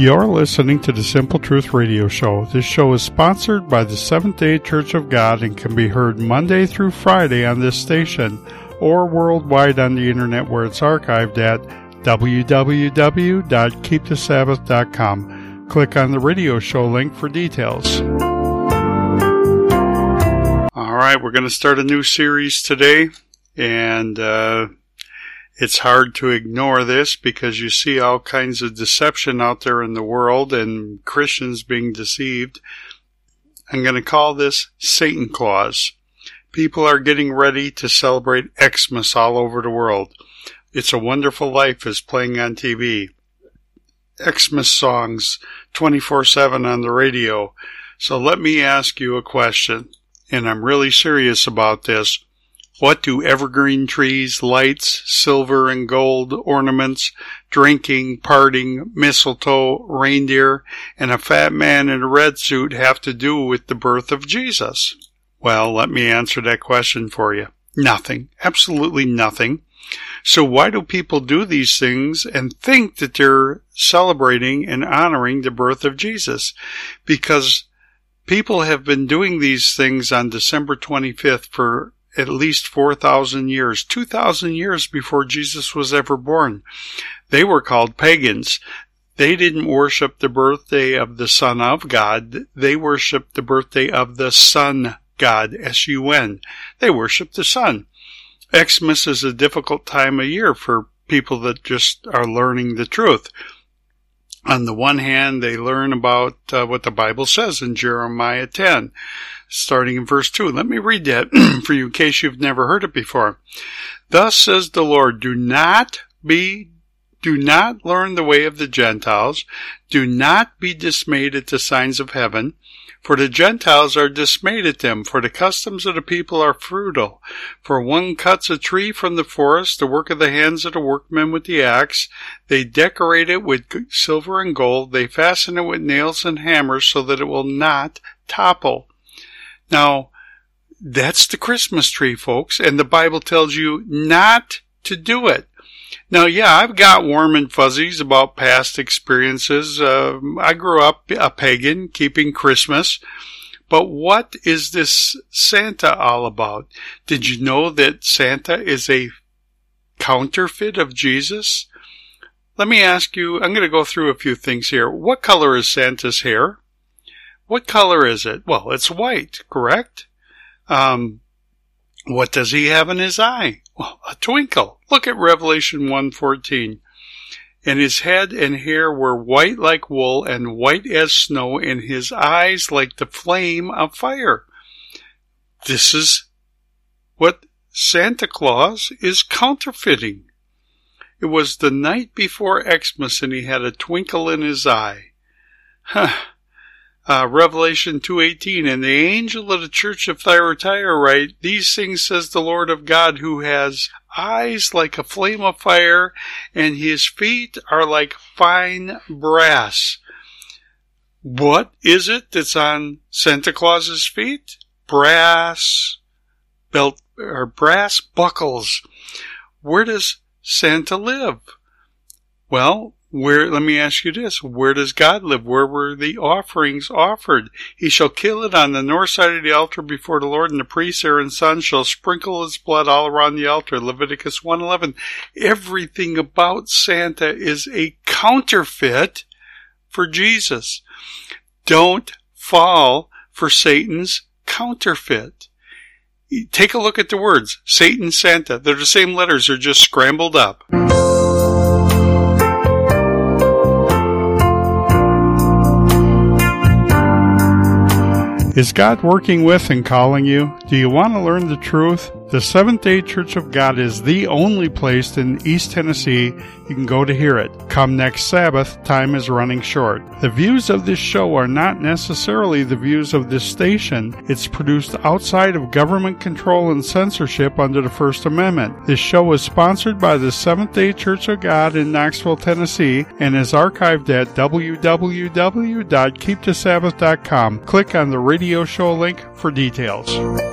You're listening to the Simple Truth Radio Show. This show is sponsored by the Seventh-day Church of God and can be heard Monday through Friday on this station or worldwide on the internet where it's archived at www.keepthesabbath.com. Click on the radio show link for details. All right, we're going to start a new series today, and it's hard to ignore this because you see all kinds of deception out there in the world and Christians being deceived. I'm going to call this Satan Claus. People are getting ready to celebrate Xmas all over the world. It's a Wonderful Life is playing on TV. Xmas songs 24/7 on the radio. So let me ask you a question, and I'm really serious about this. What do evergreen trees, lights, silver and gold ornaments, drinking, partying, mistletoe, reindeer, and a fat man in a red suit have to do with the birth of Jesus? Well, let me answer that question for you. Nothing. Absolutely nothing. So why do people do these things and think that they're celebrating and honoring the birth of Jesus? Because people have been doing these things on December 25th for at least 4,000 years, 2,000 years before Jesus was ever born. They were called pagans. They didn't worship the birthday of the Son of God. They worshiped the birthday of the Sun God, S-U-N. They worshiped the sun. Xmas is a difficult time of year for people that just are learning the truth. On the one hand, they learn about what the Bible says in Jeremiah 10. Starting in verse 2. Let me read that for you in case you've never heard it before. Thus says the Lord, do not learn the way of the Gentiles. Do not be dismayed at the signs of heaven, for the Gentiles are dismayed at them, for the customs of the people are futile. For one cuts a tree from the forest, the work of the hands of the workmen with the axe. They decorate it with silver and gold. They fasten it with nails and hammers so that it will not topple. Now, that's the Christmas tree, folks, and the Bible tells you not to do it. Now, yeah, I've got warm and fuzzies about past experiences. I grew up a pagan, keeping Christmas. But what is this Santa all about? Did you know that Santa is a counterfeit of Jesus? Let me ask you, I'm going to go through a few things here. What color is Santa's hair? What color is it? Well, it's white, correct? What does he have in his eye? Well, a twinkle. Look at Revelation 1:14. And his head and hair were white like wool and white as snow, and his eyes like the flame of fire. This is what Santa Claus is counterfeiting. It was the night before Xmas, and he had a twinkle in his eye. Revelation 2:18, and the angel of the church of Thyatira write, these things says the Lord of God, who has eyes like a flame of fire, and his feet are like fine brass. What is it that's on Santa Claus's feet? Brass belt or brass buckles. Where does Santa live? Well, let me ask you this. Where does God live? Where were the offerings offered? He shall kill it on the north side of the altar before the Lord, and the priest Aaron's son shall sprinkle his blood all around the altar. Leviticus 1:11. Everything about Santa is a counterfeit for Jesus. Don't fall for Satan's counterfeit. Take a look at the words. Satan, Santa. They're the same letters. They're just scrambled up. Is God working with and calling you? Do you want to learn the truth? The Seventh-day Church of God is the only place in East Tennessee you can go to hear it. Come next Sabbath, time is running short. The views of this show are not necessarily the views of this station. It's produced outside of government control and censorship under the First Amendment. This show is sponsored by the Seventh-day Church of God in Knoxville, Tennessee, and is archived at www.keepthesabbath.com. Click on the radio show link for details.